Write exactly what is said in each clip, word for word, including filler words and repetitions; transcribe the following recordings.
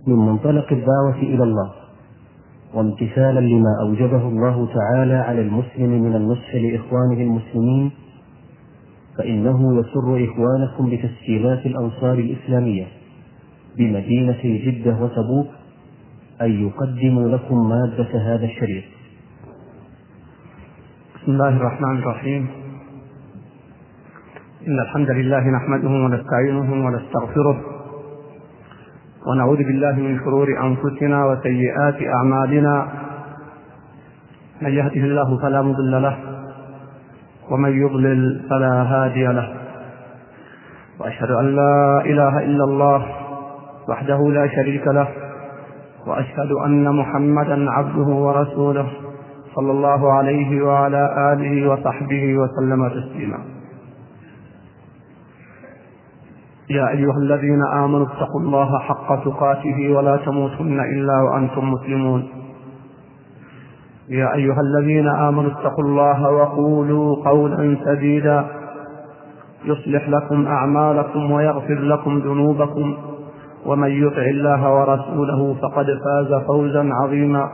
من منطلق الدعوة إلى الله، وامتثالا لما أوجبه الله تعالى على المسلم من النصح لإخوانه المسلمين، فإنه يسر إخوانكم بتسجيلات الأنصار الإسلامية بمدينتي جدة وتبوك أن يقدموا لكم مادة هذا الشريط. بسم الله الرحمن الرحيم. إن الحمد لله نحمده ونستعينه ونستغفره، ونعوذ بالله من شرور أنفسنا وسيئات أعمالنا. من يهده الله فلا مضل له، ومن يضلل فلا هادي له. وأشهد أن لا إله إلا الله وحده لا شريك له، وأشهد أن محمدا عبده ورسوله صلى الله عليه وعلى آله وصحبه وسلم تسليما. يا أيها الذين آمنوا اتقوا الله حق تقاته ولا تموتن إلا وأنتم مسلمون. يا أيها الذين آمنوا اتقوا الله وقولوا قولا سديدا يصلح لكم أعمالكم ويغفر لكم ذنوبكم، ومن يطع الله ورسوله فقد فاز فوزا عظيما.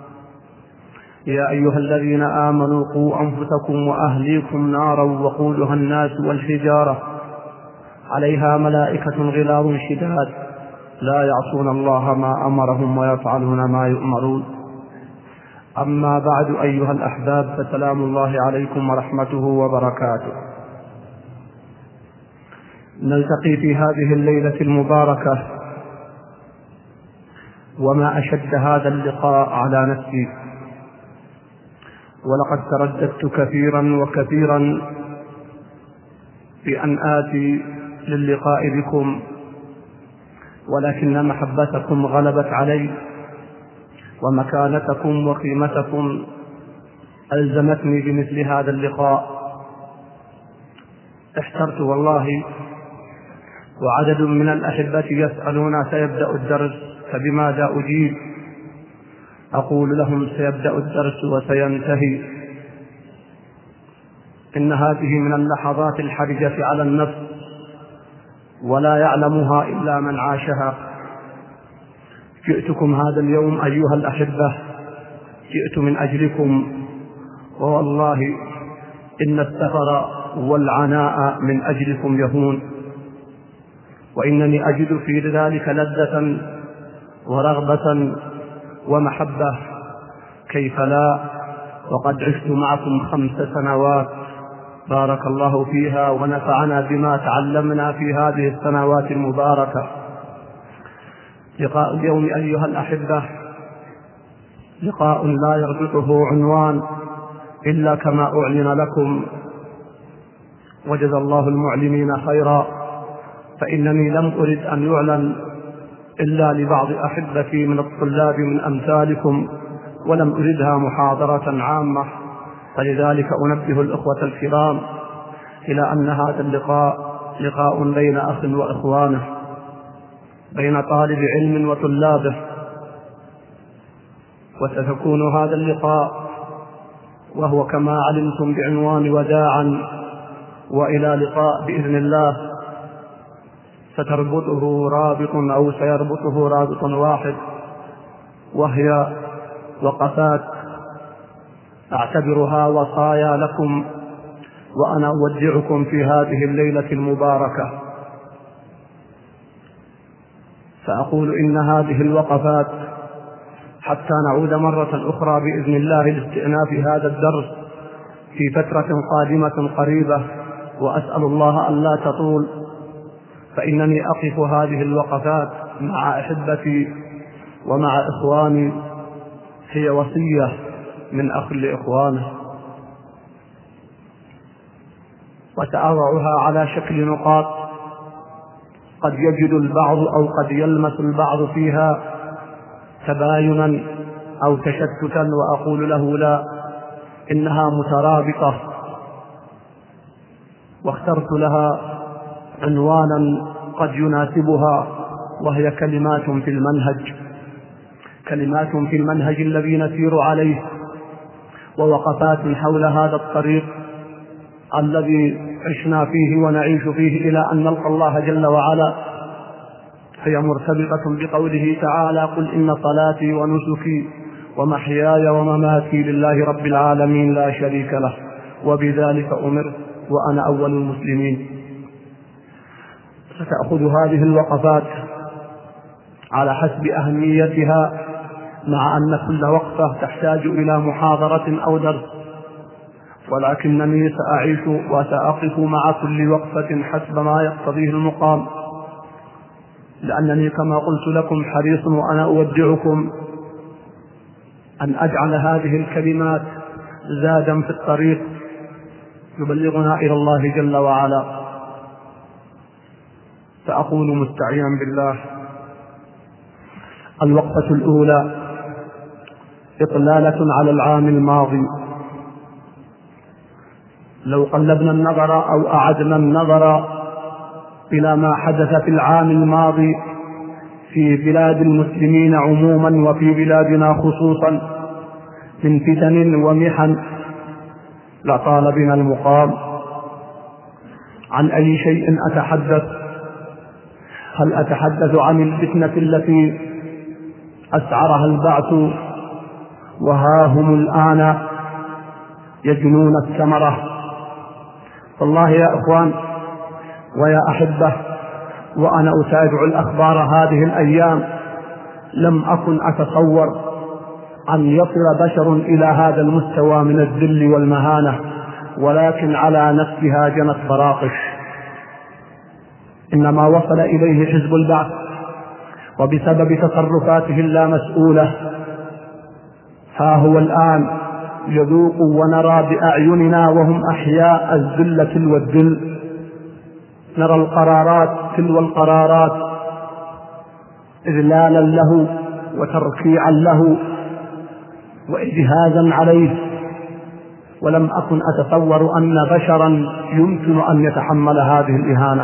يا أيها الذين آمنوا قوا أنفسكم وأهليكم نارا وقودها الناس والحجارة عليها ملائكة غلاظ شداد لا يعصون الله ما أمرهم ويفعلون ما يؤمرون. أما بعد أيها الأحباب، فسلام الله عليكم ورحمته وبركاته. نلتقي في هذه الليلة المباركة، وما أشد هذا اللقاء على نفسي، ولقد ترددت كثيرا وكثيرا في أن آتي للقاء بكم، ولكن محبتكم غلبت علي، ومكانتكم وقيمتكم ألزمتني بمثل هذا اللقاء. احترت والله، وعدد من الأحبة يسألون سيبدأ الدرس فبماذا أجيب؟ أقول لهم سيبدأ الدرس وسينتهي. إن هذه من اللحظات الحرجة على النفس، ولا يعلمها إلا من عاشها. جئتكم هذا اليوم أيها الأحبة، جئت من أجلكم، والله إن السفر والعناء من أجلكم يهون، وإنني أجد في ذلك لذة ورغبة ومحبة. كيف لا، وقد عشت معكم خمس سنوات بارك الله فيها، ونفعنا بما تعلمنا في هذه السنوات المباركة. لقاء اليوم أيها الأحبة لقاء لا يربطه عنوان إلا كما أعلن لكم، وجزى الله المعلمين خيرا، فإنني لم أرد أن يعلن إلا لبعض أحبتي من الطلاب من أمثالكم، ولم أردها محاضرة عامة. فلذلك أنبه الأخوة الكرام إلى أن هذا اللقاء لقاء بين أخ وإخوانه، بين طالب علم وطلابه. وستكون هذا اللقاء وهو كما علمتم بعنوان وداعا وإلى لقاء بإذن الله، ستربطه رابط أو سيربطه رابط واحد، وهي وقفات أعتبرها وصايا لكم، وأنا أودعكم في هذه الليلة المباركة. فأقول إن هذه الوقفات حتى نعود مرة أخرى بإذن الله لاستئناف هذا الدرس في فترة قادمة قريبة، وأسأل الله أن لا تطول، فإنني أقف هذه الوقفات مع أحبتي ومع إخواني، هي وصية من أخ لإخوانه، وسأضعها على شكل نقاط قد يجد البعض أو قد يلمس البعض فيها تباينا أو تشتتا، وأقول له لا، إنها مترابطة، واخترت لها عنوانا قد يناسبها، وهي كلمات في المنهج، كلمات في المنهج الذي نسير عليه، ووقفات حول هذا الطريق الذي عشنا فيه ونعيش فيه إلى أن نلقى الله جل وعلا. هي مرتبطة بقوله تعالى: قل إن صلاتي ونسكي ومحياي ومماتي لله رب العالمين لا شريك له وبذلك أمرت وأنا أول المسلمين. ستأخذ هذه الوقفات على حسب أهميتها، مع أن كل وقفة تحتاج إلى محاضرة أو درس، ولكنني سأعيش وسأقف مع كل وقفة حسب ما يقتضيه المقام، لأنني كما قلت لكم حريص وأنا أودعكم أن أجعل هذه الكلمات زادا في الطريق يبلغنا إلى الله جل وعلا. فأقول مستعينا بالله: الوقفة الأولى إطلالة على العام الماضي. لو قلبنا النظر أو أعدنا النظر إلى ما حدث في العام الماضي في بلاد المسلمين عموما وفي بلادنا خصوصا من فتن ومحن، لطال بنا المقام. عن أي شيء أتحدث؟ هل أتحدث عن الفتنة التي أسعرها البعث وها هم الآن يجنون الثمرة؟ والله يا إخوان ويا أحبة، وأنا أتابع الأخبار هذه الأيام لم أكن أتصور أن يصل بشر إلى هذا المستوى من الذل والمهانة، ولكن على نفسها جنت براقش. إنما وصل إليه حزب البعث وبسبب تصرفاته اللامسؤولة، ها هو الآن يذوق ونرى بأعيننا وهم أحياء الذل تلو الذل. نرى القرارات تلو القرارات إذلالا له وتركيعا له وإجهازا عليه، ولم أكن أتصور أن بشرا يمكن أن يتحمل هذه الإهانة.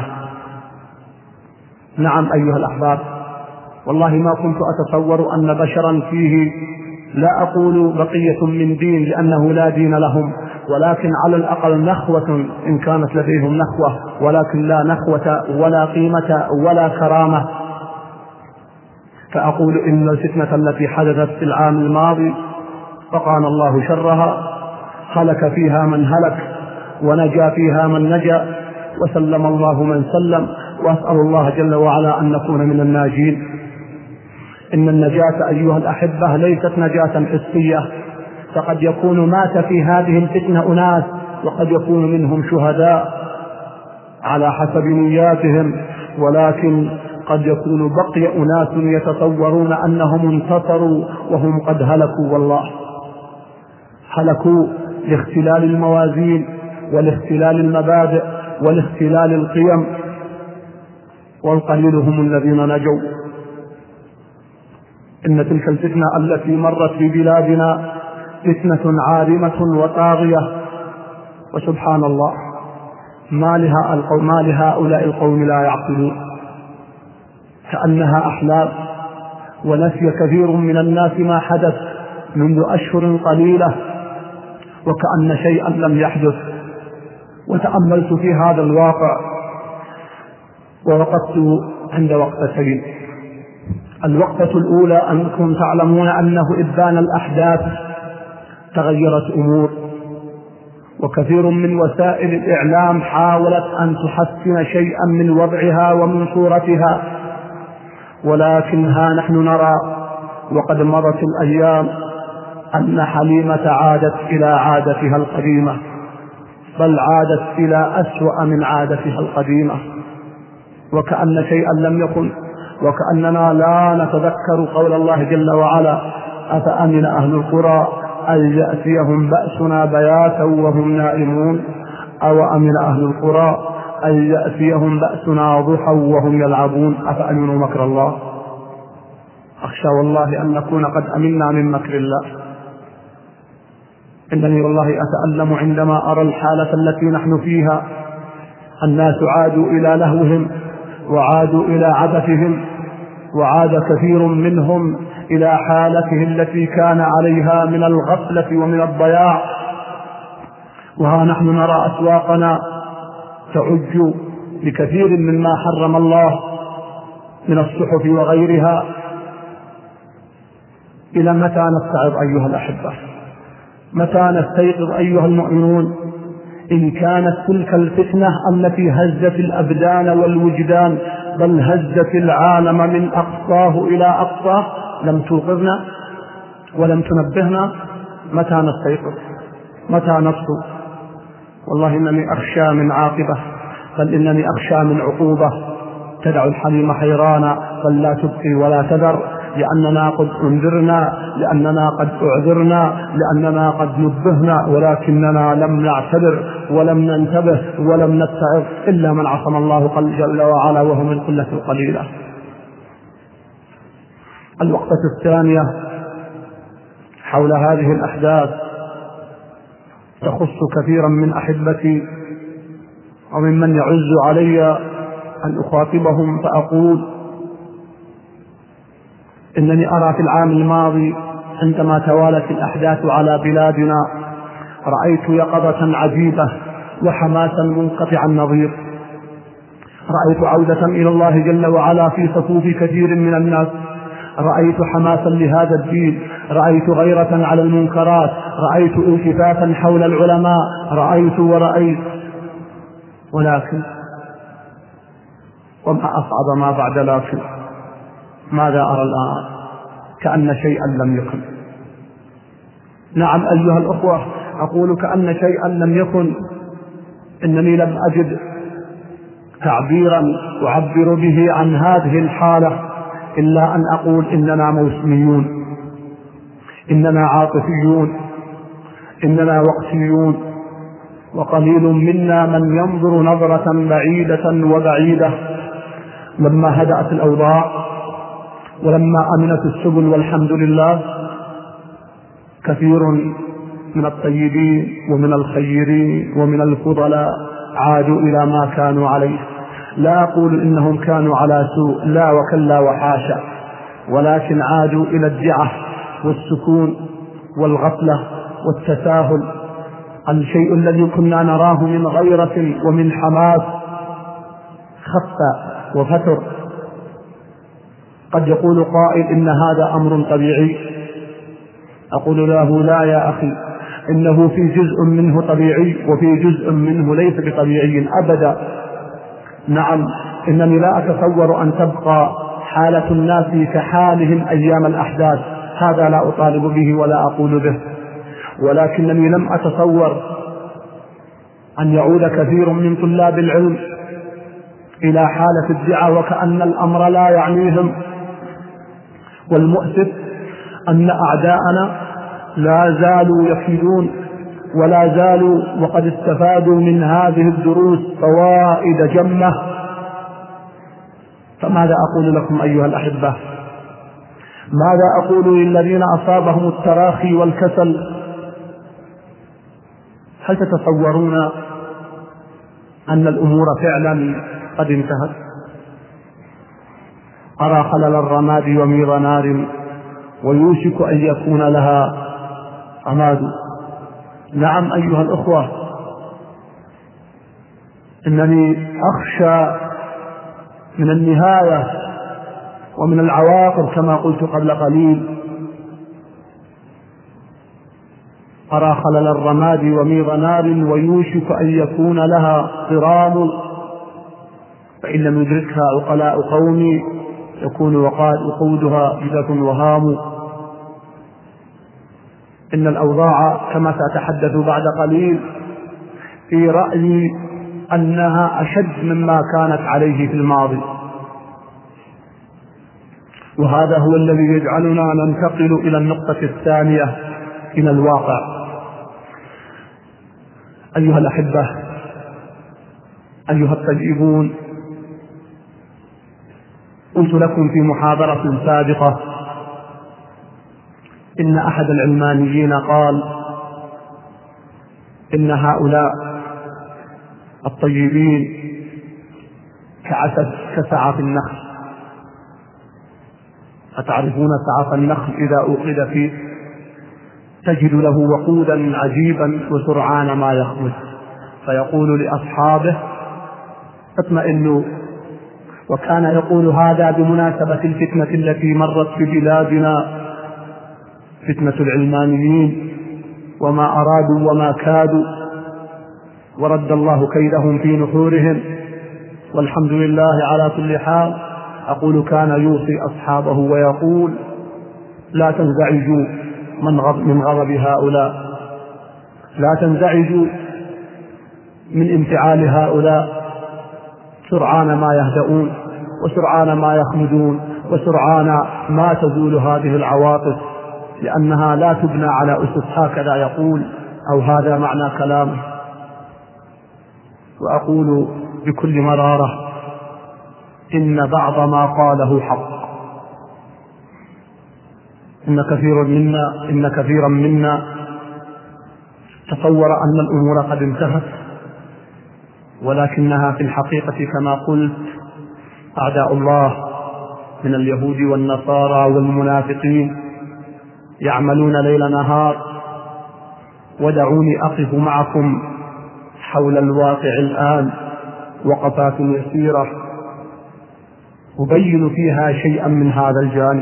نعم أيها الأحباب، والله ما كنت أتصور أن بشرا فيه، لا أقول بقية من دين لأنه لا دين لهم، ولكن على الأقل نخوة إن كانت لديهم نخوة، ولكن لا نخوة ولا قيمة ولا كرامة. فأقول إن الفتنة التي حدثت في العام الماضي فقان الله شرها، هلك فيها من هلك ونجا فيها من نجا وسلم الله من سلم، وأسأل الله جل وعلا أن نكون من الناجين. إن النجاة أيها الأحبة ليست نجاة حسية، فقد يكون مات في هذه الفتنة أناس وقد يكون منهم شهداء على حسب نياتهم، ولكن قد يكون بقي أناس يتصورون أنهم انتصروا وهم قد هلكوا. والله هلكوا لاختلال الموازين ولاختلال المبادئ ولاختلال القيم، والقليل هم الذين نجوا. إن تلك الفتنة التي مرت في بلادنا فتنة عارمة وطاغية، وسبحان الله ما لها القوم ما لهؤلاء القوم لا يعقلون، كأنها أحلام، ونسي كثير من الناس ما حدث منذ أشهر قليلة وكأن شيئا لم يحدث. وتأملت في هذا الواقع ووقفت عند وقفتين. الوقفة الأولى أنكم تعلمون أنه إبان الأحداث تغيرت أمور، وكثير من وسائل الإعلام حاولت أن تحسن شيئا من وضعها ومن صورتها، ولكن ها نحن نرى وقد مرت الأيام أن حليمة عادت إلى عادتها القديمة، بل عادت إلى أسوأ من عادتها القديمة، وكأن شيئا لم يكن، وكأننا لا نتذكر قول الله جل وعلا: أفأمن أهل القرى أن يأتيهم بأسنا بياتا وهم نائمون، أو أمن أهل القرى أن يأتيهم بأسنا ضحى وهم يلعبون أفأمنوا مكر الله. أخشى والله أن نكون قد أمنا من مكر الله. إنني والله أتألم عندما أرى الحالة التي نحن فيها. الناس عادوا إلى لهوهم وعادوا إلى عبثهم، وعاد كثير منهم إلى حالته التي كان عليها من الغفلة ومن الضياع. وها نحن نرى أسواقنا تعج بكثير مما حرم الله، من الصحف وغيرها. إلى متى نتعظ أيها الأحبة؟ متى نستيقظ أيها المؤمنون؟ إن كانت تلك الفتنة التي هزت الأبدان والوجدان بل هزت العالم من أقصاه إلى أقصاه لم توقظنا ولم تنبهنا، متى نستيقظ؟ متى نصحو؟ والله إنني أخشى من عاقبة، بل إنني أخشى من عقوبة تدع الحليم حيرانا بل لا تبقي ولا تذر، لأننا قد انذرنا، لأننا قد أعذرنا، لأننا قد نبهنا، ولكننا لم نعتبر ولم ننتبه ولم نتعظ إلا من عصم الله جل وعلا وهو من قلة قليلة. الوقفة الثانية حول هذه الأحداث تخص كثيرا من أحبتي وممن يعز علي أن أخاطبهم، فأقول إنني أرى في العام الماضي عندما توالت الأحداث على بلادنا رأيت يقظة عجيبة وحماسا منقطع النظير. رأيت عودة إلى الله جل وعلا في صفوف كثير من الناس، رأيت حماسا لهذا الدين، رأيت غيرة على المنكرات، رأيت التفافا حول العلماء، رأيت ورأيت. ولكن وما أصعب ما بعد لكن، ماذا أرى الآن؟ كأن شيئا لم يكن. نعم أيها الأخوة، أقول كأن شيئا لم يكن. إنني لم أجد تعبيرا أعبر به عن هذه الحالة إلا أن أقول إننا موسميون، إننا عاطفيون، إننا وقتيون، وقليل منا من ينظر نظرة بعيدة وبعيدة. لما هدأت الأوضاع ولما أمنت السبل والحمد لله، كثير من الطيبين ومن الخيرين ومن الفضلاء عادوا إلى ما كانوا عليه. لا أقول إنهم كانوا على سوء، لا وكلا وحاشا، ولكن عادوا إلى الدعة والسكون والغفلة والتساهل. الشيء الذي كنا نراه من غيرة ومن حماس خف وفتر. قد يقول قائل إن هذا أمر طبيعي، أقول له لا يا أخي، إنه في جزء منه طبيعي وفي جزء منه ليس بطبيعي أبدا. نعم إنني لا أتصور أن تبقى حالة الناس كحالهم أيام الأحداث، هذا لا أطالب به ولا أقول به، ولكنني لم أتصور أن يعود كثير من طلاب العلم إلى حالة الدعاء وكأن الأمر لا يعنيهم. والمؤسف أن أعداءنا لا زالوا يكيدون ولا زالوا وقد استفادوا من هذه الدروس فوائد جمة. فماذا أقول لكم أيها الأحبة؟ ماذا أقول للذين أصابهم التراخي والكسل؟ هل تتصورون أن الأمور فعلا قد انتهت؟ أرى خلل الرماد وميض نار ويوشك أن يكون لها عماد. نعم أيها الأخوة، إنني أخشى من النهاية ومن العواقب كما قلت قبل قليل. أرى خلل الرماد وميض نار ويوشك أن يكون لها صرام، فإن لم يدركها عقلاء قومي يكون وقودها جدة وهام. إن الأوضاع كما سأتحدث بعد قليل في رأيي أنها أشد مما كانت عليه في الماضي، وهذا هو الذي يجعلنا ننتقل إلى النقطة الثانية، إلى الواقع. أيها الأحبة، أيها الطيبون، قلت لكم في محاضرة سابقة إن أحد العلمانيين قال إن هؤلاء الطيبين كعسد كسعف النخل. أتعرفون سعف النخل إذا أوقد فيه تجد له وقودا عجيبا وسرعان ما يخرج، فيقول لأصحابه اطمئنوا وكان يقول هذا بمناسبة الفتنة التي مرت في بلادنا، فتنة العلمانيين، وما أرادوا وما كادوا، ورد الله كيدهم في نحورهم، والحمد لله على كل حال. أقول كان يوصي أصحابه ويقول لا تنزعجوا من غضب هؤلاء، لا تنزعجوا من انفعال هؤلاء، سرعان ما يهدؤون وسرعان ما يخمدون وسرعان ما تزول هذه العواطف، لأنها لا تبنى على أسس. هكذا يقول، أو هذا معنى كلامه. وأقول بكل مرارة إن بعض ما قاله حق، إن كثير منا إن كثيرا منا تصور أن الأمور قد انتهت، ولكنها في الحقيقة كما قلت أعداء الله من اليهود والنصارى والمنافقين يعملون ليل نهار. ودعوني أقف معكم حول الواقع الآن وقفات يسيرة أبين فيها شيئا من هذا الجانب،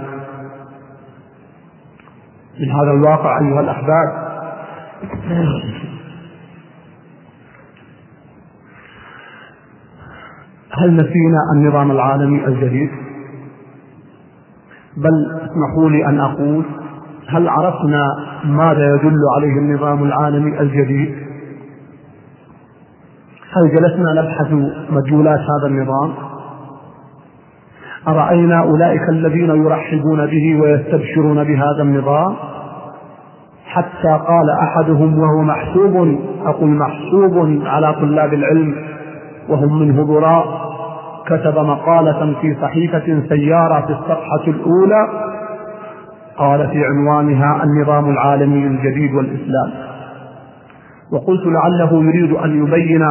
من هذا الواقع أيها الأحباب. هل نسينا النظام العالمي الجديد؟ بل اسمحوا لي أن أقول هل عرفنا ماذا يدل عليه النظام العالمي الجديد؟ هل جلسنا نبحث مدلولات هذا النظام؟ أرأينا أولئك الذين يرحبون به ويستبشرون بهذا النظام؟ حتى قال أحدهم وهو محسوب، أقول محسوب على طلاب العلم وهم منه براء، كتب مقالة في صحيفة سيارة في الصفحة الأولى، قال في عنوانها النظام العالمي الجديد والإسلام. وقلت لعله يريد أن يبين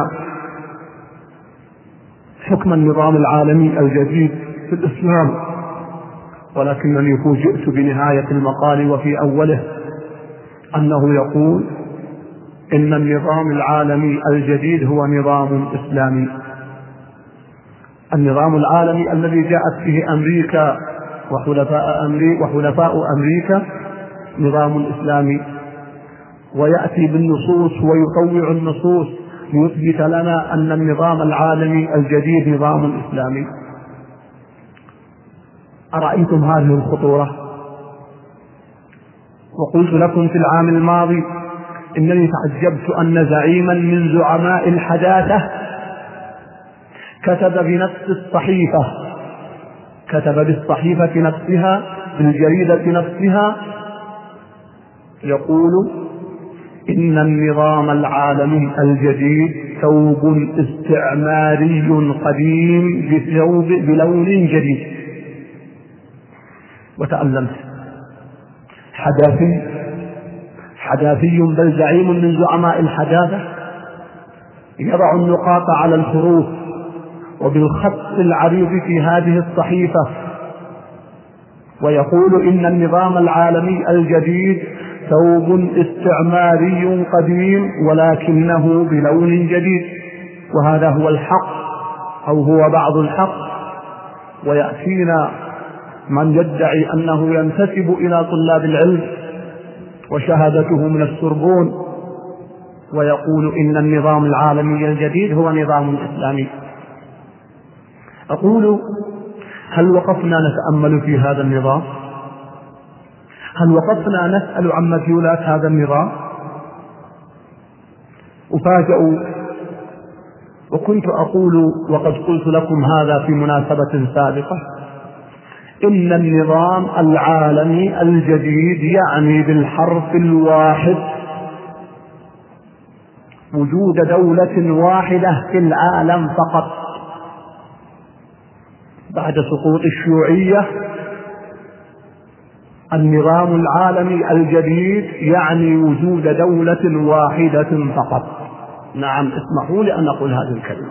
حكم النظام العالمي الجديد في الإسلام، ولكنني فوجئت بنهاية المقال وفي أوله أنه يقول إن النظام العالمي الجديد هو نظام إسلامي. النظام العالمي الذي جاءت به أمريكا وحلفاء أمريكا, وحلفاء أمريكا نظام إسلامي، ويأتي بالنصوص ويطوع النصوص ليثبت لنا أن النظام العالمي الجديد نظام إسلامي. أرأيتم هذه الخطورة؟ وقلت لكم في العام الماضي إنني تعجبت أن زعيما من زعماء الحداثة كتب بنفس الصحيفة كتب بالصحيفة نفسها بالجريدة نفسها يقول إن النظام العالمي الجديد ثوب استعماري قديم بثوب بلون جديد. وتألمت. حداثي حداثي بل زعيم من زعماء الحداثة يضع النقاط على الحروف وبالخط العريض في هذه الصحيفة ويقول إن النظام العالمي الجديد ثوب استعماري قديم ولكنه بلون جديد، وهذا هو الحق أو هو بعض الحق. ويأتينا من يدعي أنه ينتسب إلى طلاب العلم وشهادته من السربون ويقول إن النظام العالمي الجديد هو نظام إسلامي. أقول هل وقفنا نتأمل في هذا النظام؟ هل وقفنا نسأل عن مدلولات هذا النظام؟ أفاجأ وكنت أقول وقد قلت لكم هذا في مناسبة سابقة إن النظام العالمي الجديد يعني بالحرف الواحد وجود دولة واحدة في العالم فقط بعد سقوط الشيوعية. النظام العالمي الجديد يعني وجود دولة واحدة فقط. نعم، اسمحوا لي أن أقول هذه الكلمة.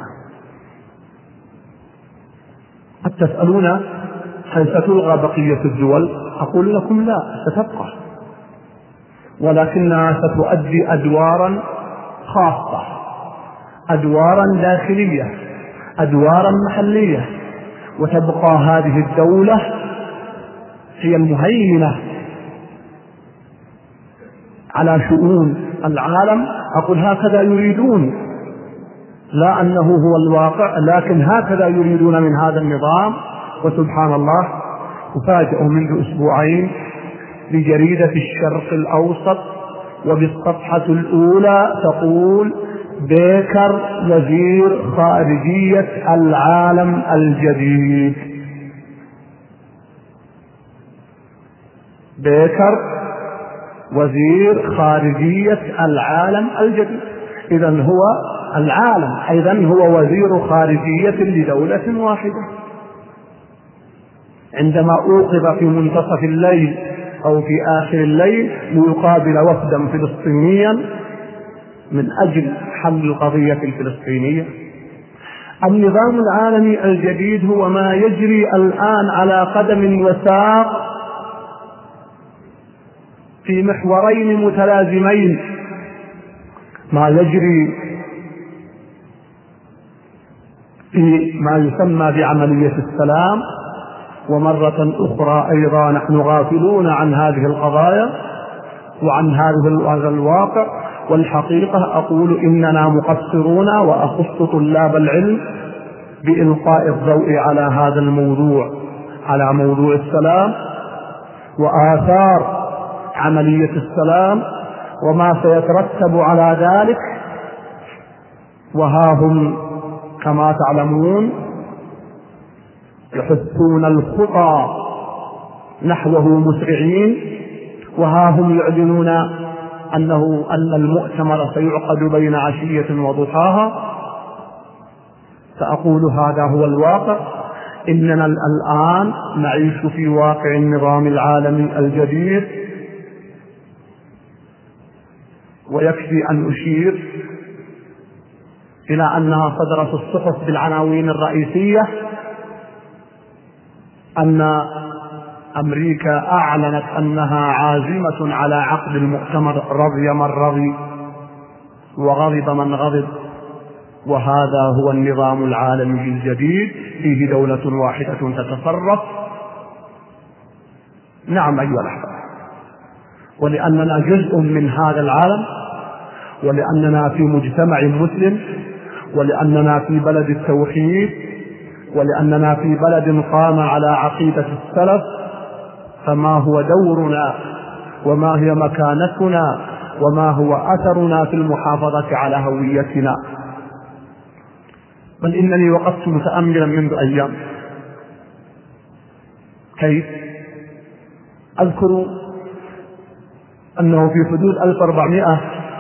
قد تسألون هل ستلغى بقية الدول؟ أقول لكم لا، ستبقى، ولكنها ستؤدي أدوارا خاصة، أدوارا داخلية، أدوارا محلية، وتبقى هذه الدولة هي المهيمنة على شؤون العالم. أقول هكذا يريدون، لا أنه هو الواقع، لكن هكذا يريدون من هذا النظام. وسبحان الله أفاجأ منذ أسبوعين بجريدة الشرق الأوسط وبالصفحة الأولى تقول: بيكر وزير خارجية العالم الجديد. بيكر وزير خارجية العالم الجديد. إذن هو العالم أيضا هو وزير خارجية لدولة واحدة. عندما أوقظ في منتصف الليل أو في آخر الليل ليقابل وفدا فلسطينيا من أجل حل القضية الفلسطينية. النظام العالمي الجديد هو ما يجري الآن على قدم وساق في محورين متلازمين: ما يجري في ما يسمى بعملية السلام، ومرة أخرى أيضا نحن غافلون عن هذه القضايا وعن هذا الواقع. والحقيقة أقول إننا مقصرون، وأخص طلاب العلم بإلقاء الضوء على هذا الموضوع، على موضوع السلام وآثار عملية السلام وما سيترتب على ذلك. وها هم كما تعلمون يحثون الخطى نحوه مسرعين، وها هم يعلنون أنه أن المؤتمر سيعقد بين عشية وضحاها. فأقول هذا هو الواقع. إننا الآن نعيش في واقع النظام العالمي الجديد. ويكفي أن أشير إلى أنها صدرت الصحف بالعناوين الرئيسية أن أمريكا أعلنت أنها عازمة على عقد المؤتمر، رضي من رضي وغضب من غضب. وهذا هو النظام العالمي الجديد، فيه دولة واحدة تتصرف. نعم أيها الأحباب، ولأننا جزء من هذا العالم، ولأننا في مجتمع مسلم، ولأننا في بلد التوحيد، ولأننا في بلد قام على عقيدة السلف، فما هو دورنا وما هي مكانتنا وما هو أثرنا في المحافظة على هويتنا؟ بل إنني وقفت متأملا منذ أيام كيف أذكر أنه في حدود ألف وأربعمائة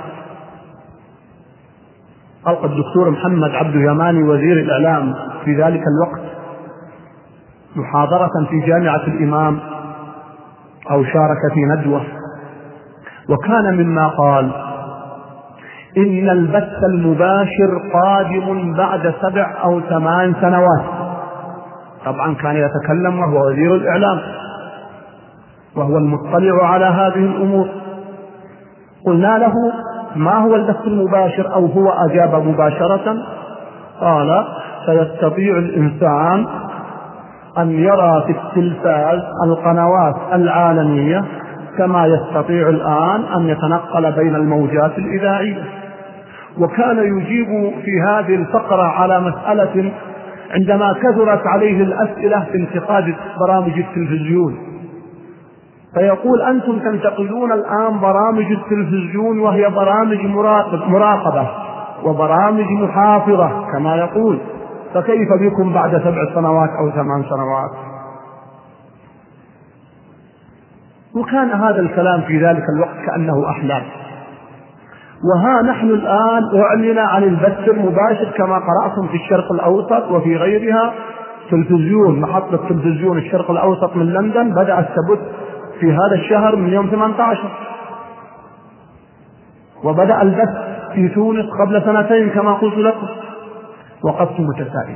ألقى الدكتور محمد عبد اليماني وزير الإعلام في ذلك الوقت محاضرة في جامعة الإمام، أو شارك في ندوة، وكان مما قال: إن البث المباشر قادم بعد سبع أو ثمان سنوات. طبعا كان يتكلم وهو وزير الإعلام وهو المطلع على هذه الأمور. قلنا له: ما هو البث المباشر؟ أو هو أجاب مباشرة قال: سيستطيع الإنسان أن يرى في التلفاز القنوات العالمية كما يستطيع الآن أن يتنقل بين الموجات الإذاعية. وكان يجيب في هذه الفقرة على مسألة عندما كثرت عليه الأسئلة في انتقاد برامج التلفزيون، فيقول: أنتم تنتقدون الآن برامج التلفزيون وهي برامج مراقبة وبرامج محافظة كما يقول، فكيف بكم بعد سبع سنوات أو ثمان سنوات؟ وكان هذا الكلام في ذلك الوقت كأنه أحلام. وها نحن الآن أعلن عن البث المباشر كما قرأتم في الشرق الأوسط وفي غيرها. تلفزيون محطة تلفزيون الشرق الأوسط من لندن بدأت تبث في هذا الشهر من يوم ثمانية عشر، وبدأ البث في تونس قبل سنتين كما قلت لكم. وقفت متسائلا: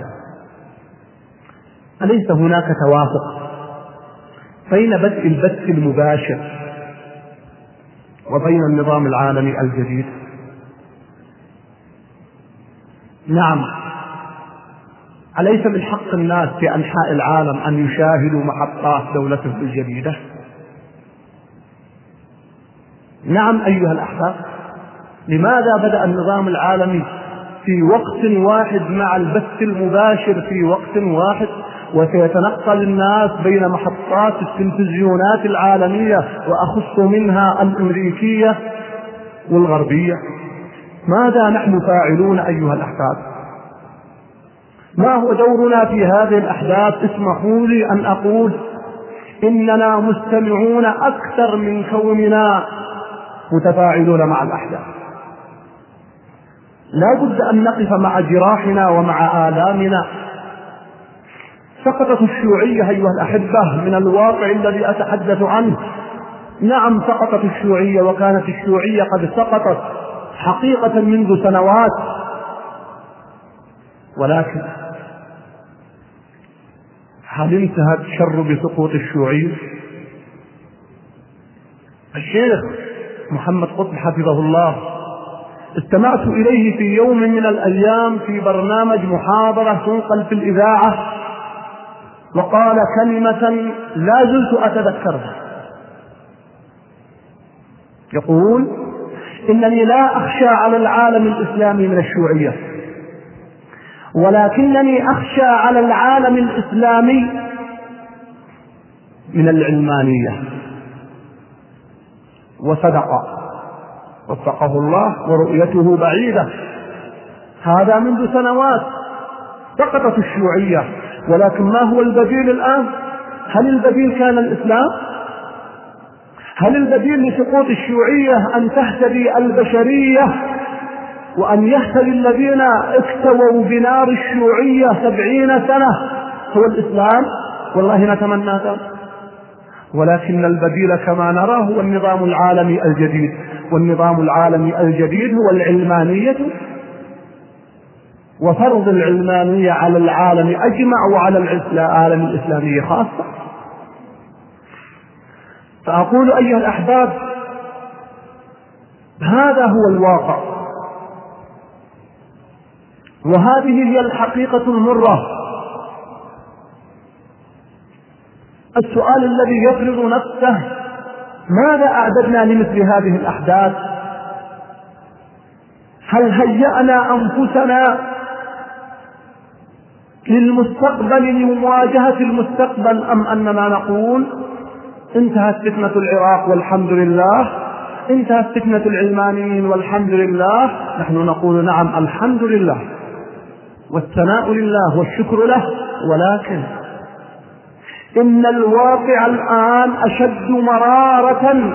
أليس هناك توافق بين بدء البث المباشر وبين النظام العالمي الجديد؟ نعم، أليس من حق الناس في أنحاء العالم أن يشاهدوا محطات دولته الجديدة؟ نعم أيها الأحباب، لماذا بدأ النظام العالمي في وقت واحد مع البث المباشر في وقت واحد، وسيتنقل الناس بين محطات التلفزيونات العالمية وأخص منها الأمريكية والغربية؟ ماذا نحن فاعلون أيها الأحباب؟ ما هو دورنا في هذه الأحداث؟ اسمحوا لي أن أقول إننا مستمعون أكثر من كوننا متفاعلون مع الأحداث. لا بد أن نقف مع جراحنا ومع آلامنا. سقطت الشيوعية أيها الأحبة من الواقع الذي أتحدث عنه. نعم سقطت الشيوعية، وكانت الشيوعية قد سقطت حقيقة منذ سنوات، ولكن هل انتهى الشر بسقوط الشيوعية؟ الشيخ محمد قطب حفظه الله استمعت إليه في يوم من الأيام في برنامج محاضرة تنقل في الإذاعة، وقال كلمة لا زلت أتذكرها. يقول إنني لا أخشى على العالم الإسلامي من الشيوعية، ولكنني أخشى على العالم الإسلامي من العلمانية. وصدق وفقه الله، ورؤيته بعيدة. هذا منذ سنوات سقطت الشيوعية، ولكن ما هو البديل الآن؟ هل البديل كان الإسلام؟ هل البديل لسقوط الشيوعية أن تهتدي البشرية وأن يهتدي الذين اكتووا بنار الشيوعية سبعين سنة هو الإسلام؟ والله نتمنى ذلك، ولكن البديل كما نرى هو النظام العالمي الجديد، والنظام العالمي الجديد هو العلمانية، وفرض العلمانية على العالم أجمع وعلى العالم الإسلامي خاصة. فأقول أيها الأحباب هذا هو الواقع، وهذه هي الحقيقة المرة. السؤال الذي يفرض نفسه: ماذا أعددنا لمثل هذه الأحداث؟ هل هيأنا أنفسنا للمستقبل لمواجهة المستقبل، أم أننا نقول انتهت فتنة العراق والحمد لله، انتهت فتنة العلمانيين والحمد لله؟ نحن نقول نعم الحمد لله والثناء لله والشكر له، ولكن إن الواقع الآن أشد مرارة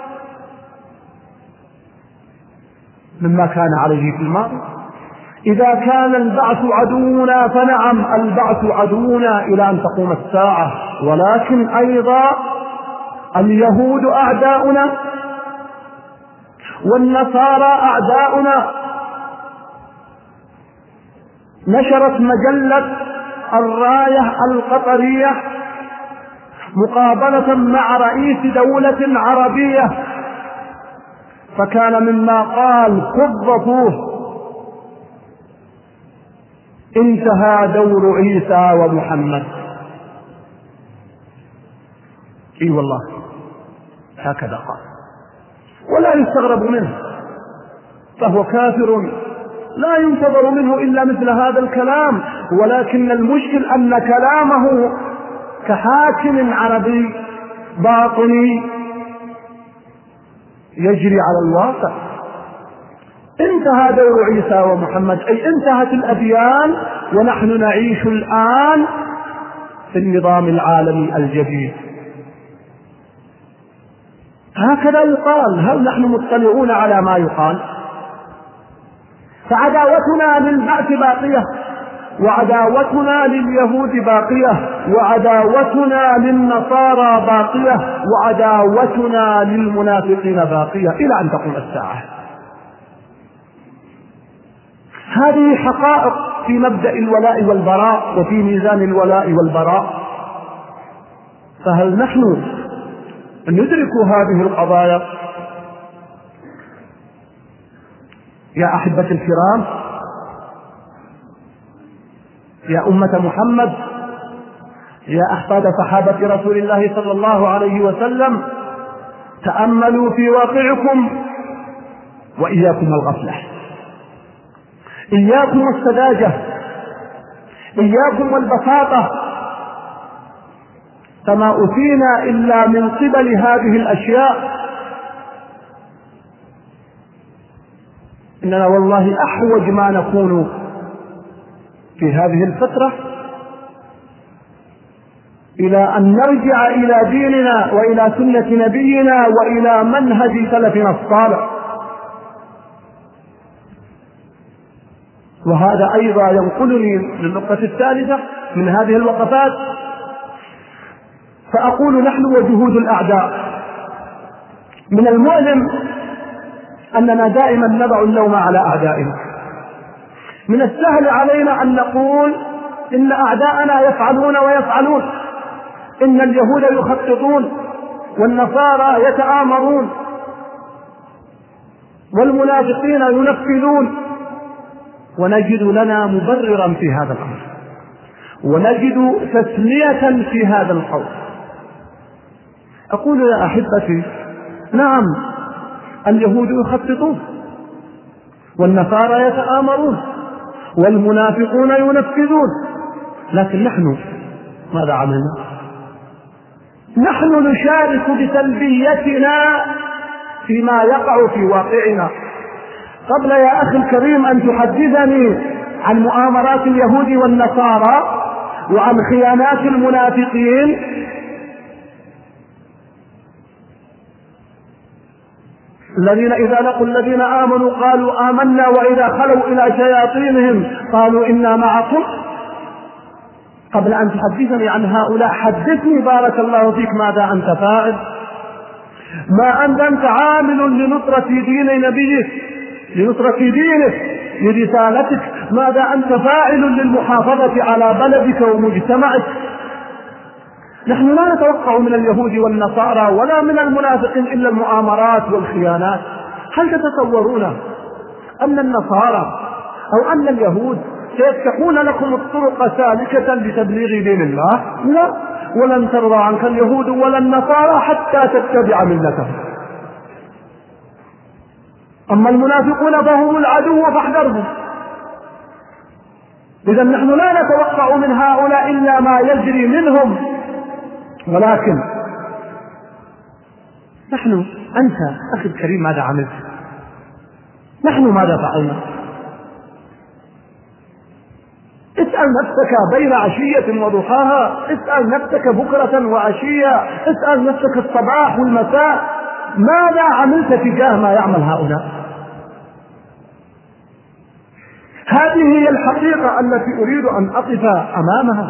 مما كان عليه في الماضي. إذا كان البعث عدونا فنعم البعث عدونا إلى أن تقوم الساعة، ولكن أيضا اليهود أعداؤنا والنصارى أعداؤنا. نشرت مجلة الراية القطرية مقابلة مع رئيس دولة عربية، فكان مما قال قذفوه: انتهى دور عيسى ومحمد. اي والله هكذا قال، ولا يستغرب منه، فهو كافر لا ينتظر منه إلا مثل هذا الكلام. ولكن المشكل أن كلامه كحاكم عربي باطني يجري على الواقع. انتهى دور عيسى ومحمد، أي انتهت الأديان، ونحن نعيش الآن في النظام العالمي الجديد. هكذا يقال. هل نحن مطلعون على ما يقال؟ فعداوتنا للبعث باقية، وعداوتنا لليهود باقية، وعداوتنا للنصارى باقية، وعداوتنا للمنافقين باقية إلى أن تقوم الساعة. هذه حقائق في مبدأ الولاء والبراء وفي ميزان الولاء والبراء. فهل نحن ندرك هذه القضايا؟ يا أحبة الكرام، يا أمة محمد، يا أحفاد صحابة رسول الله صلى الله عليه وسلم، تأملوا في واقعكم وإياكم الغفلة، إياكم السذاجة، إياكم البساطة، فما أتينا إلا من قبل هذه الأشياء. إننا والله أحوج ما نكون في هذه الفترة إلى أن نرجع إلى ديننا وإلى سنة نبينا وإلى منهج سلفنا الصالح. وهذا أيضا ينقلني للنقطة الثالثة من هذه الوقفات، فأقول نحن وجهود الأعداء. من المؤلم أننا دائما نضع اللوم على أعدائنا. من السهل علينا أن نقول إن أعداءنا يفعلون ويفعلون، إن اليهود يخططون والنصارى يتآمرون والمنافقين ينفذون، ونجد لنا مبررا في هذا الأمر، ونجد تسلية في هذا القول. أقول يا أحبتي، نعم اليهود يخططون والنصارى يتآمرون والمنافقون ينفذون، لكن نحن ماذا عملنا؟ نحن نشارك بسلبيتنا فيما يقع في واقعنا. قبل يا أخي الكريم أن تحدثني عن مؤامرات اليهود والنصارى وعن خيانات المنافقين، الذين إذا لقوا الذين آمنوا قالوا آمنا وإذا خلوا إلى شياطينهم قالوا إنا معكم. قبل أن تحدثني عن هؤلاء حدثني بارك الله فيك ماذا أنت فاعل، ما أنت عامل لنصرة دين نبيك، لنصرة دينك، لرسالتك، ماذا أنت فاعل للمحافظة على بلدك ومجتمعك. نحن لا نتوقع من اليهود والنصارى ولا من المنافقين إلا المؤامرات والخيانات. هل تتصورون أن النصارى أو أن اليهود سيفتحون لكم الطرق سالكة لتبليغ دين الله؟ لا، ولن ترضى عنك اليهود ولا النصارى حتى تتبع ملتهم. أما المنافقون فهم العدو فاحذرهم. إذا نحن لا نتوقع من هؤلاء إلا ما يجري منهم، ولكن نحن، أنت أخي الكريم ماذا عملت؟ نحن ماذا فعلنا؟ اسأل نفسك بين عشية وضحاها، اسأل نفسك بكرة وعشية، اسأل نفسك الصباح والمساء، ماذا عملت تجاه ما يعمل هؤلاء؟ هذه هي الحقيقة التي أريد أن أقف أمامها.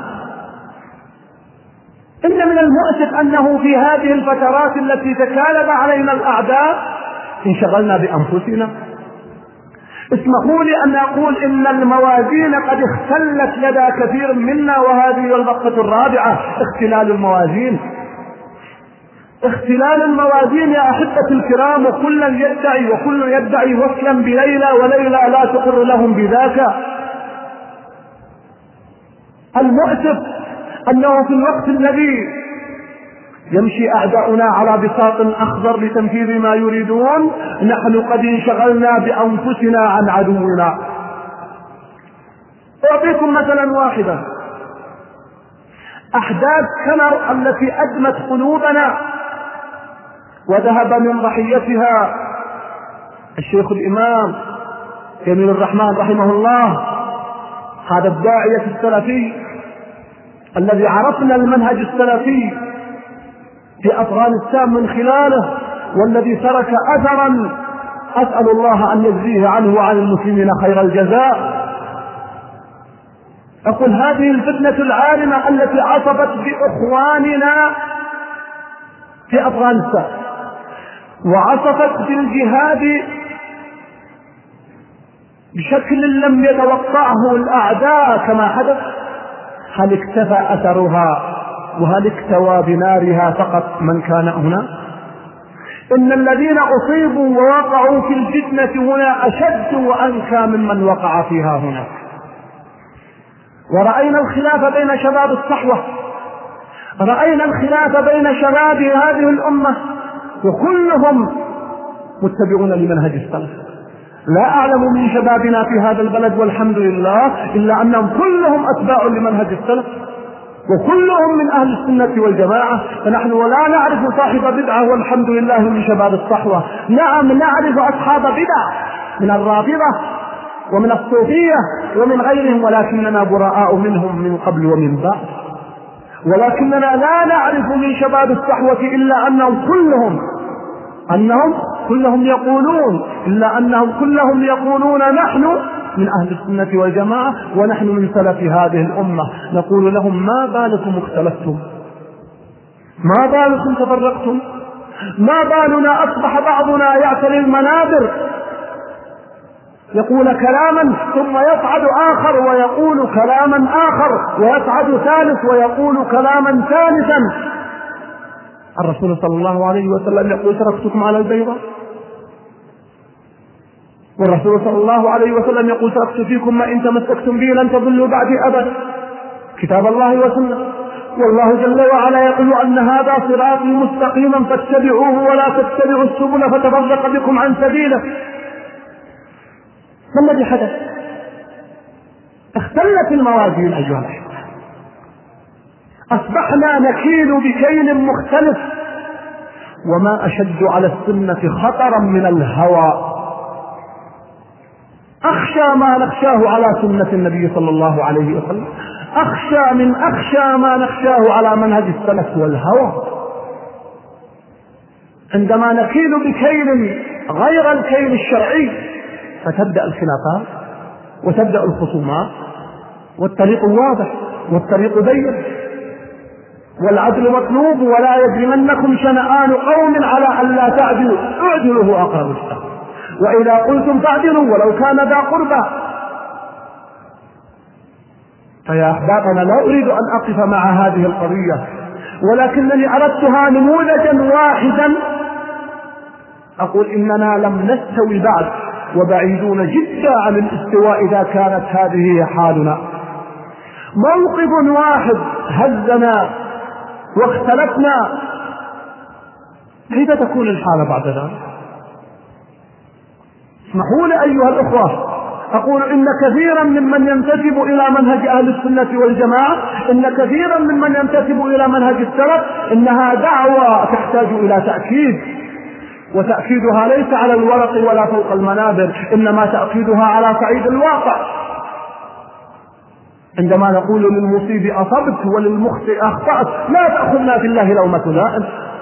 إن من المؤسف أنه في هذه الفترات التي تكالب علينا الأعداء انشغلنا بأنفسنا. اسمحوا لي أن أقول إن الموازين قد اختلت لدى كثير منا، وهذه النقطة الرابعة، اختلال الموازين. اختلال الموازين يا أحبة الكرام، وكل يدعي وكل يدعي وصلا بليلى، وليلى لا تقر لهم بذاك. المؤسف أنه في الوقت الذي يمشي أعداؤنا على بساط أخضر لتنفيذ ما يريدون، نحن قد انشغلنا بأنفسنا عن عدونا. أعطيكم مثلا واحدا، أحداث كنر التي أدمت قلوبنا وذهب من ضحيتها الشيخ الإمام جميل الرحمن رحمه الله، هذا الداعية السلفي الذي عرفنا المنهج السلفي في أفغانستان من خلاله، والذي ترك أثرا أسأل الله أن يجزيه عنه وعن المسلمين خير الجزاء. أقول هذه الفتنة العارمة التي عصبت بإخواننا في أفغانستان وعصفت بالجهاد بشكل لم يتوقعه الأعداء كما حدث، هل اكتفى أثرها وهل اكتوى بنارها فقط من كان هنا؟ إن الذين أصيبوا ووقعوا في الفتنة هنا أشد وأنكى ممن وقع فيها هنا. ورأينا الخلاف بين شباب الصحوة، رأينا الخلاف بين شباب هذه الأمة، وكلهم متبعون لمنهج السلف. لا أعلم من شبابنا في هذا البلد والحمد لله إلا أنهم كلهم أتباع لمنهج السلف، وكلهم من أهل السنة والجماعة. فنحن ولا نعرف صاحب بدعة والحمد لله من شباب الصحوة. نعم نعرف أصحاب بدعة من الرافضة ومن الصوفية ومن غيرهم، ولكننا براء منهم من قبل ومن بعد. ولكننا لا نعرف من شباب الصحوة إلا أنهم كلهم أنهم كلهم يقولون إلا أنهم كلهم يقولون نحن من أهل السنة والجماعة ونحن من سلف هذه الأمة. نقول لهم: ما بالكم اختلفتم؟ ما بالكم تفرقتم؟ ما بالنا أصبح بعضنا يعتلي المنابر يقول كلاما ثم يصعد آخر ويقول كلاما آخر ويصعد ثالث ويقول كلاما ثالثا؟ الرسول صلى الله عليه وسلم يقول: تركتكم على البيضاء. والرسول صلى الله عليه وسلم يقول: تركت فيكم ما إن تمسكتم به لن تضلوا بعدي أبدا، كتاب الله وسنة. والله جل وعلا يقول أن هذا صراطي مستقيما فاتبعوه ولا تتبعوا السبل فتفرق بكم عن سبيله. ما الذي حدث؟ اختلت الموازين أيها الأحبة، أصبحنا نكيل بكيل مختلف. وما أشد على السنة خطرا من الهوى. أخشى ما نخشاه على سنة النبي صلى الله عليه وسلم، أخشى من أخشى ما نخشاه على منهج السلف والهوى. عندما نكيل بكيل غير الكيل الشرعي فتبدأ الخلافات وتبدأ الخصومات، والطريق واضح والطريق بين، والعدل مطلوب. ولا يجرمنكم شنآن قوم على أن لا تعدلوا اعدلوا هو أقرب للتقوى وإذا قلتم فاعدلوا ولو كان ذا قربى. فيا أحبابنا، لا أريد أن أقف مع هذه القضية، ولكنني أردتها نموذجا واحدا أقول إننا لم نستوي بعد، وبعيدون جدا عن الاستواء إذا كانت هذه هي حالنا. موقف واحد هزنا واختلفنا، كيف تكون الحالة بعد ذلك؟ اسمحوا لي أيها الأخوة، أقول إن كثيرا ممن ينتسب إلى منهج أهل السنة والجماعة، إن كثيرا ممن ينتسب إلى منهج السلف، إنها دعوة تحتاج إلى تأكيد، وتأكيدها ليس على الورق ولا فوق المنابر، إنما تأكيدها على صعيد الواقع. عندما نقول للمصيب أصبت وللمخطئ أخطأت لا تأخذنا في الله لومة لائم.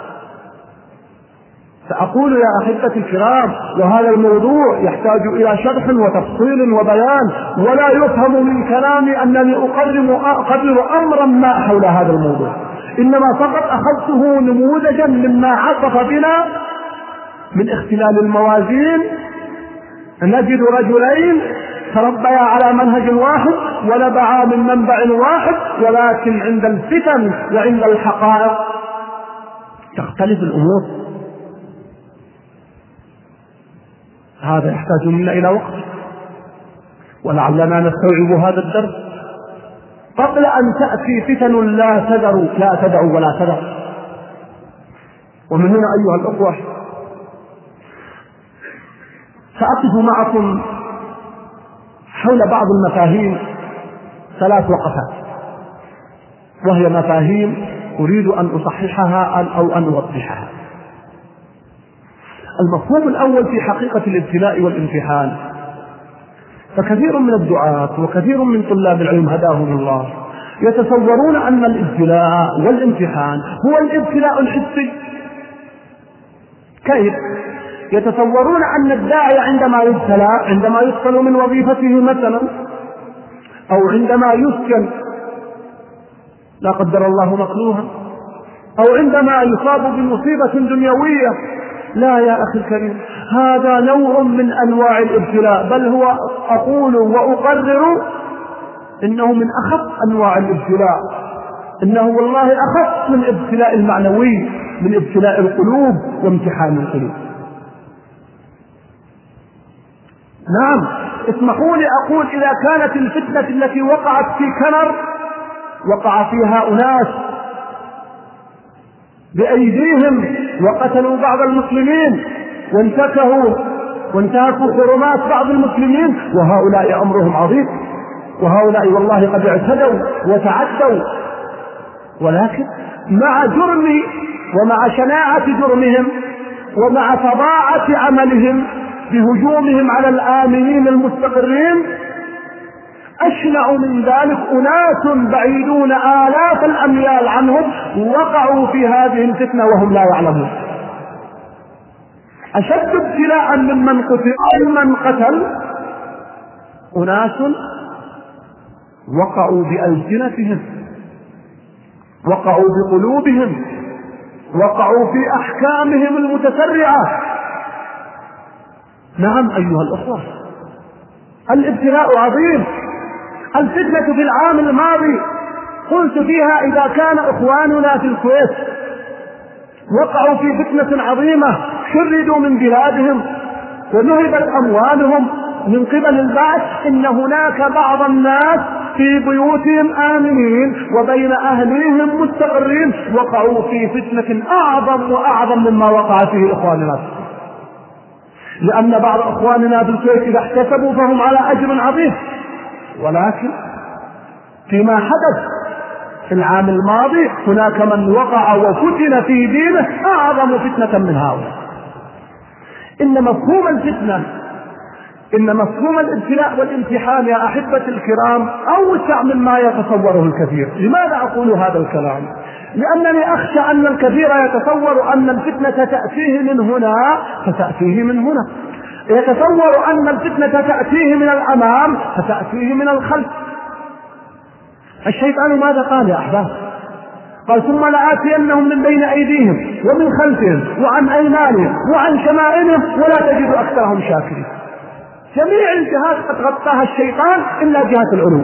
سأقول يا أحبتي الكرام، وهذا الموضوع يحتاج إلى شرح وتفصيل وبيان، ولا يفهم من كلامي أنني أقرر, أقرر أمرا ما حول هذا الموضوع، إنما فقط أخذته نموذجا مما عصف بنا من اختلال الموازين. نجد رجلين تربيا على منهج واحد ونبعا من منبع واحد، ولكن عند الفتن وعند الحقائق تختلف الأمور. هذا يحتاج منا إلى وقت، ولعلنا نستوعب هذا الدرس قبل أن تأتي فتن لا تدعو لا تدعو ولا تدع. ومن هنا أيها الأخوة سأقف معكم حول بعض المفاهيم ثلاث وقفات، وهي مفاهيم أريد أن أصححها أو أن أوضحها. المفهوم الأول في حقيقة الابتلاء والامتحان، فكثير من الدعاة وكثير من طلاب العلم هداهم الله يتصورون أن الابتلاء والامتحان هو الابتلاء الحسي. كيف؟ يتصورون أن الداعي عندما يبتلى، عندما يفصل من وظيفته مثلا، أو عندما يسكن لا قدر الله مقلوها، أو عندما يصاب بمصيبة دنيوية، لا يا أخي الكريم، هذا نوع من أنواع الابتلاء، بل هو أقول وأقرر إنه من أخف أنواع الابتلاء، إنه والله أخف من الابتلاء المعنوي، من ابتلاء القلوب وامتحان القلوب. نعم، اسمحوا لي أقول إذا كانت الفتنة التي وقعت في كنر وقع فيها أناس بأيديهم وقتلوا بعض المسلمين وانتكهوا وانتهكوا حرمات بعض المسلمين، وهؤلاء أمرهم عظيم، وهؤلاء والله قد اعتدوا وتعدوا، ولكن مع جرم ومع شناعة جرمهم ومع فظاعة عملهم بهجومهم على الآمنين المستقرين أشنع من ذلك أناس بعيدون آلاف الأميال عنهم وقعوا في هذه الفتنة وهم لا يعلمون. أشد ابتلاء ممن قتل ممن قتل أناس وقعوا بألسنتهم، وقعوا بقلوبهم، وقعوا في أحكامهم المتسرعة. نعم أيها الأخوة، الابتلاء عظيم. الفتنة في العام الماضي قلت فيها إذا كان إخواننا في الكويت وقعوا في فتنة عظيمة شردوا من بلادهم ونهبت أموالهم من قبل البعث، إن هناك بعض الناس في بيوتهم آمنين وبين أهليهم مستقرين وقعوا في فتنة أعظم وأعظم مما وقع فيه إخواننا، لأن بعض إخواننا في الكويت إذا احتسبوا فهم على أجر عظيم، ولكن فيما حدث في العام الماضي هناك من وقع وفتن في دينه أعظم فتنة من هؤلاء. إن مفهوم الفتنة، إن مفهوم الابتلاء والامتحان يا أحبة الكرام أوسع مما يتصوره الكثير. لماذا أقول هذا الكلام؟ لأنني أخشى أن الكثير يتصور أن الفتنة تأتيه من هنا فتأتيه من هنا، يتصور أن الفتنة تأتيه من الأمام فتأتيه من الخلف. الشيطان ماذا قال يا أحباب؟ قال ثم لآتينهم من بين أيديهم ومن خلفهم وعن أيمانهم وعن شمائلهم ولا تجد أكثرهم شاكرين. جميع الجهات قد غطاها الشيطان إلا جهة العلو.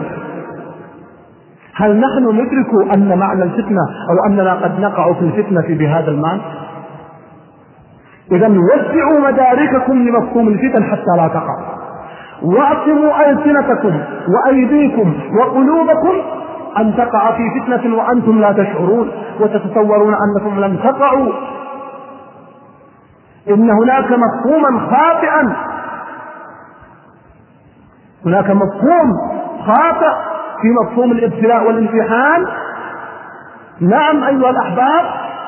هل نحن ندرك أن معنى الفتنة أو أننا قد نقع في الفتنة بهذا المعنى؟ إذا وسعوا مدارككم لمفهوم الفتن حتى لا تقع، واعصموا ألسنتكم وأيديكم وقلوبكم أن تقع في فتنة وأنتم لا تشعرون وتتصورون أنكم لم تقعوا. إن هناك مفهوما خاطئا، هناك مفهوم خاطئ في مفهوم الابتلاء والامتحان. نعم أيها الأحباب،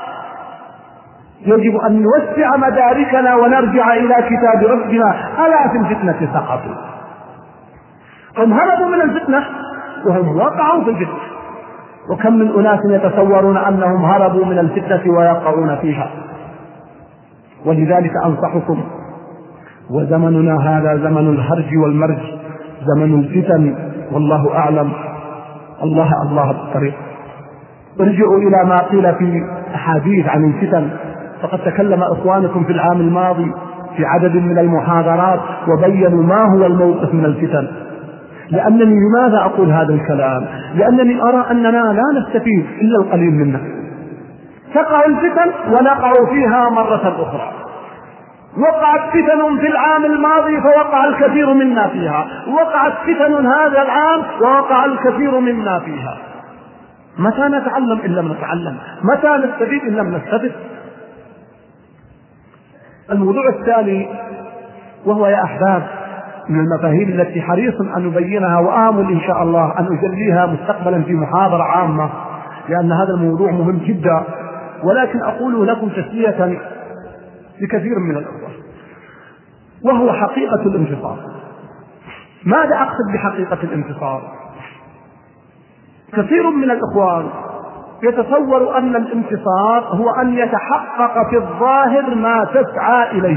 يجب أن نوسع مداركنا ونرجع إلى كتاب ربنا. ألا في الفتنة سقطوا، هم هربوا من الفتنة وهم وقعوا في الفتنة، وكم من أناس يتصورون أنهم هربوا من الفتنة ويقعون فيها. ولذلك أنصحكم، وزمننا هذا زمن الهرج والمرج، زمن الفتن، والله أعلم. الله الله بالطريق. ارجعوا إلى ما قيل في أحاديث عن الفتن، فقد تكلم إخوانكم في العام الماضي في عدد من المحاضرات وبينوا ما هو الموقف من الفتن. لأنني لماذا أقول هذا الكلام؟ لأنني أرى أننا لا نستفيد إلا القليل منها. تقع الفتن ونقع فيها مرة أخرى. وقعت فتن في العام الماضي فوقع الكثير منا فيها، وقعت فتن هذا العام ووقع الكثير منا فيها. متى نتعلم إن لم نتعلم؟ متى نستفيد إن لم نستفد؟ الموضوع التالي، وهو يا أحباب من المفاهيم التي حريص أن نبينها، وآمل إن شاء الله أن أجليها مستقبلا في محاضرة عامة، لأن هذا الموضوع مهم جدا، ولكن أقوله لكم تسلية لكثير من الأخوة، وهو حقيقة الانتصار. ماذا أقصد بحقيقة الانتصار؟ كثير من الإخوان يتصور أن الانتصار هو أن يتحقق في الظاهر ما تسعى إليه.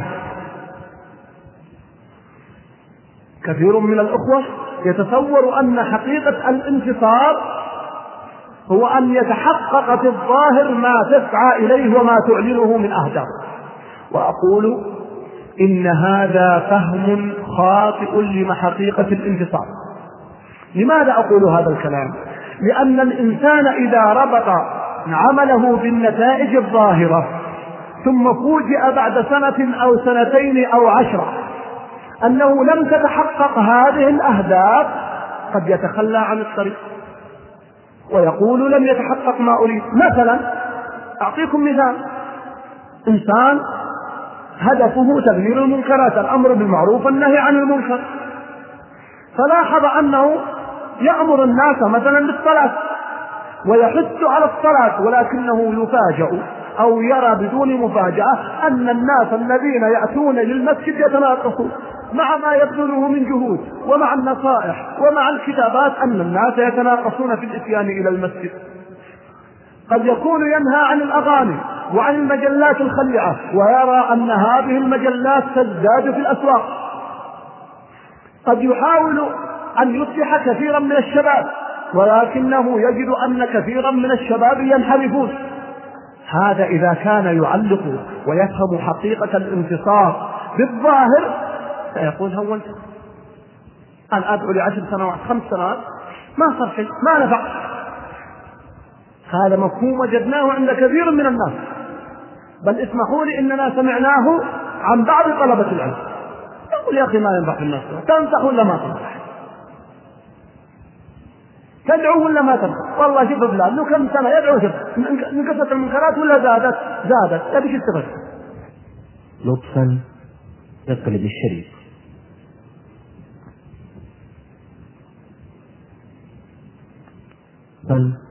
كثير من الأخوة يتصور أن حقيقة الانتصار هو أن يتحقق في الظاهر ما تسعى إليه وما تعلنه من أهداف. وأقول إن هذا فهم خاطئ لحقيقة الانتصار. لماذا أقول هذا الكلام؟ لأن الإنسان إذا ربط عمله بالنتائج الظاهرة ثم فوجئ بعد سنة أو سنتين أو عشرة أنه لم تتحقق هذه الأهداف قد يتخلى عن الطريق ويقول لم يتحقق ما أريد. مثلا أعطيكم مثال: إنسان هدفه تغيير المنكرات، الأمر بالمعروف والنهي عن المنكر، فلاحظ أنه يأمر الناس مثلا بالصلاة ويحث على الصلاة، ولكنه يفاجأ أو يرى بدون مفاجأة أن الناس الذين يأتون للمسجد يتناقصون مع ما يبذله من جهود ومع النصائح ومع الكتابات، أن الناس يتناقصون في الإتيان إلى المسجد. قد يكون ينهى عن الأغاني وعن المجلات الخليعة ويرى أن هذه المجلات تزداد في الأسواق. قد يحاول أن يصلح كثيرا من الشباب ولكنه يجد أن كثيرا من الشباب ينحرفون. هذا إذا كان يعلق ويفهم حقيقة الانتصار بالظاهر سيقول هونت، أنا أدعو لعشر سنوات خمس سنوات ما صار شيء، ما نفع. هذا مفهوم وجدناه عند كثير من الناس، بل اسمحوا لي إننا سمعناه عن بعض طلبة العلم يقول: يا أخي ما ينفع في الناس، تنصح ولا ما تنصح، تدعو ولا ما تدعو، والله شوف فلان له كم سنة يدعو، شوف انقصت المنكرات ولا زادت زادت تبي شو تفعل. لطفا اقلب الشريط. بل